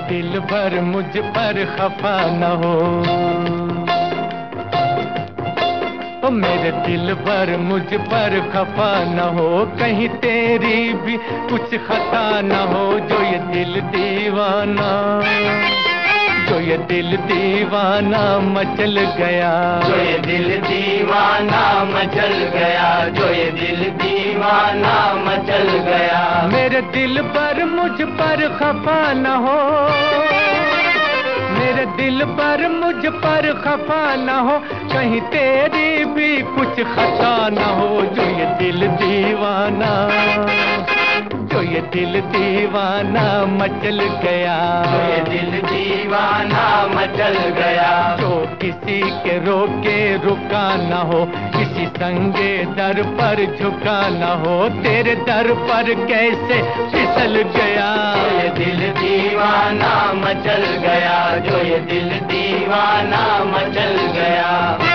दिल भर मुझ पर खफा न हो, ओ मेरे दिल भर मुझ पर खफा न हो, कहीं तेरी भी कुछ खता न हो। जो ये दिल दीवाना, जो ये दिल दीवाना मचल गया, जो ये दिल दीवाना मचल गया, जो ये दिल दीवाना मचल गया। मेरे दिल पर मुझ पर खफा न हो, मेरे दिल पर मुझ पर खफा न हो, कहीं तेरी भी कुछ खता न हो। जो ये दिल दीवाना, जो ये दिल दीवाना मचल गया, जो ये दिल दीवाना मचल गया। जो किसी के रोके रुका न हो, किसी संगे दर पर झुका न हो, तेरे दर पर कैसे फिसल गया। जो ये दिल दीवाना मचल गया, जो ये दिल दीवाना मचल गया।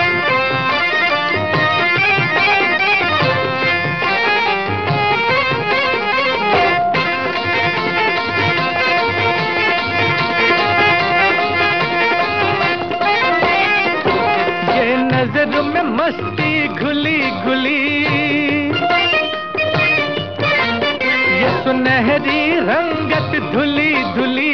नजर में मस्ती घुली घुली, ये सुनहरी रंगत धुली धुली,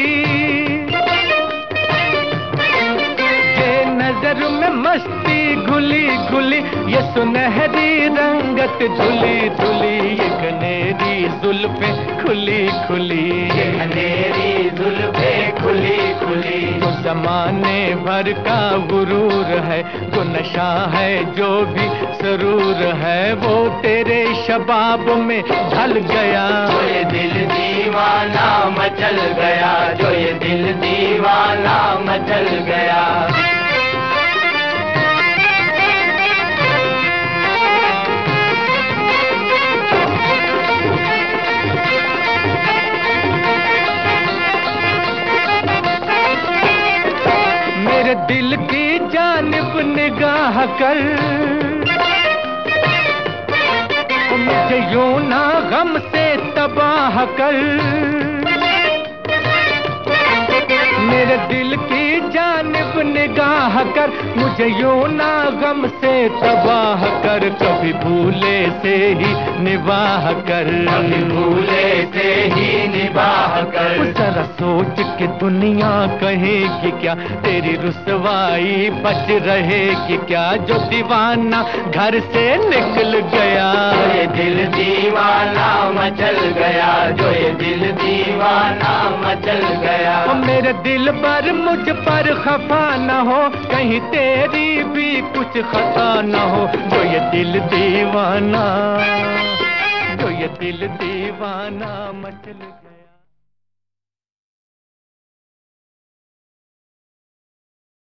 ये नजर में मस्ती घुली घुली, ये सुनहरी रंगत धुली धुली, ये घनेरी जुल्फे खुली खुली, ये घनेरी जुल्फे खुली खुली। जो जमाने भर का गुरूर है, जो नशा है, जो भी सरूर है, वो तेरे शबाब में ढल गया। जो ये दिल दीवाना मचल गया, जो ये दिल दीवाना मचल गया। मेरे दिल की जानिब निगाह कर, मुझे यूं ना गम से तबाह कर। मेरे दिल की जानिब निगाह कर, मुझे यूं ना गम से तबाह कर। कभी भूले से ही निबाह कर, कभी भूले से ही निबाह कर। जरा सोच के दुनिया कहेगी क्या, तेरी रुसवाई बच रहेगी क्या। जो दीवाना घर से निकल गया, जो ये दिल दीवाना मचल गया, जो ये दिल दीवाना मचल गया। मेरे दिल पर मुझ पर खफा न हो, कहीं तेरी भी कुछ खता न हो। जो ये दिल दीवाना, जो ये दिल दीवाना मचल गया।